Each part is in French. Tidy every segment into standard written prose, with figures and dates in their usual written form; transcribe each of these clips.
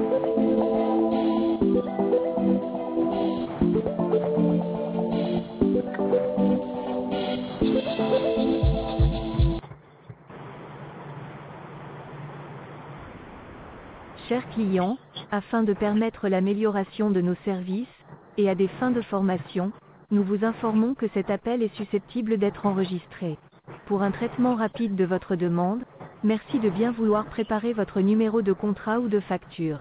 Chers clients, afin de permettre l'amélioration de nos services, et à des fins de formation, nous vous informons que cet appel est susceptible d'être enregistré. Pour un traitement rapide de votre demande, merci de bien vouloir préparer votre numéro de contrat ou de facture.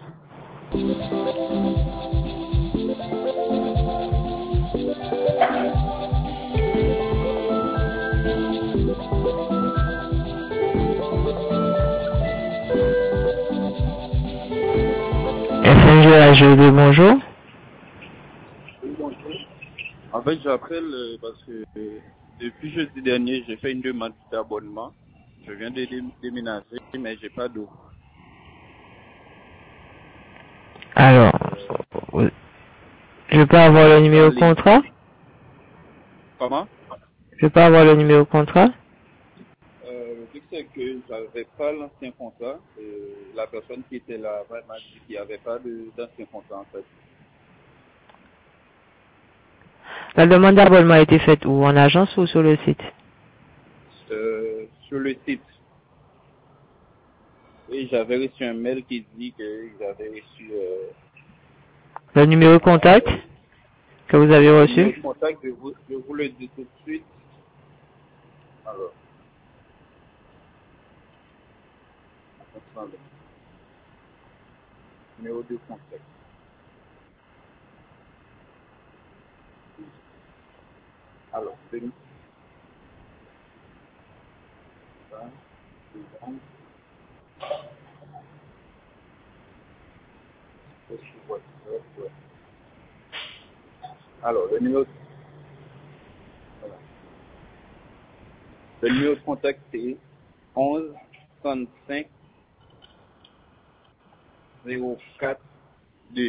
FNGHD, bonjour. En fait, j'appelle parce que depuis jeudi dernier, j'ai fait une demande d'abonnement. Je viens de déménager, mais j'ai pas d'eau. Alors, je peux avoir le numéro de contrat? Comment? Je peux avoir le numéro de contrat? Le truc, c'est que j'avais pas l'ancien contrat. La personne qui était là m'a dit qu'il n'y avait pas d'ancien contrat, en fait. La demande d'abonnement a été faite où? En agence ou sur le site? Sur le site. Et j'avais reçu un mail qui dit qu'ils avaient reçu... Le numéro de contact que vous avez reçu? Le contact, je vous le dis tout de suite. Alors. Attendez. Numéro de contact. Alors, alors, le numéro de contact, c'est 11 35 04 2.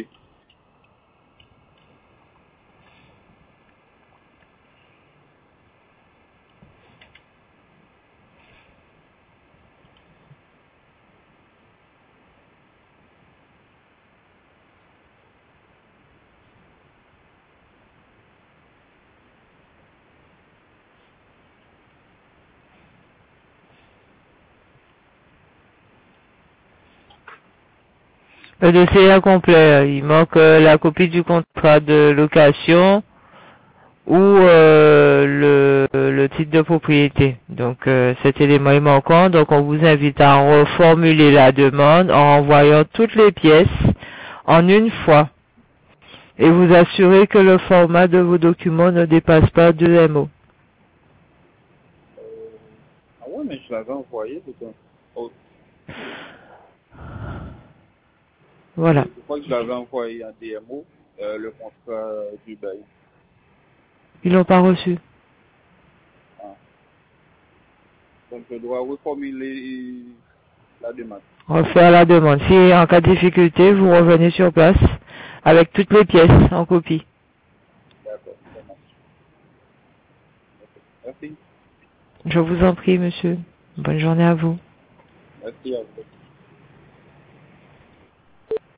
Le dossier est incomplet. Il manque la copie du contrat de location ou le titre de propriété. Donc cet élément est manquant. Donc on vous invite à reformuler la demande en envoyant toutes les pièces en une fois. Et vous assurer que le format de vos documents ne dépasse pas 2 MO. Ah ouais, mais je l'avais envoyé. Oh, Voilà. je crois que je l'avais envoyé en DMO, le contrat du bail. Ils l'ont pas reçu. Ah. Donc je dois reformuler la demande. Refaire la demande. Si en cas de difficulté, vous revenez sur place avec toutes les pièces en copie. D'accord, ça marche. Merci. Je vous en prie, monsieur. Bonne journée à vous. Merci à vous.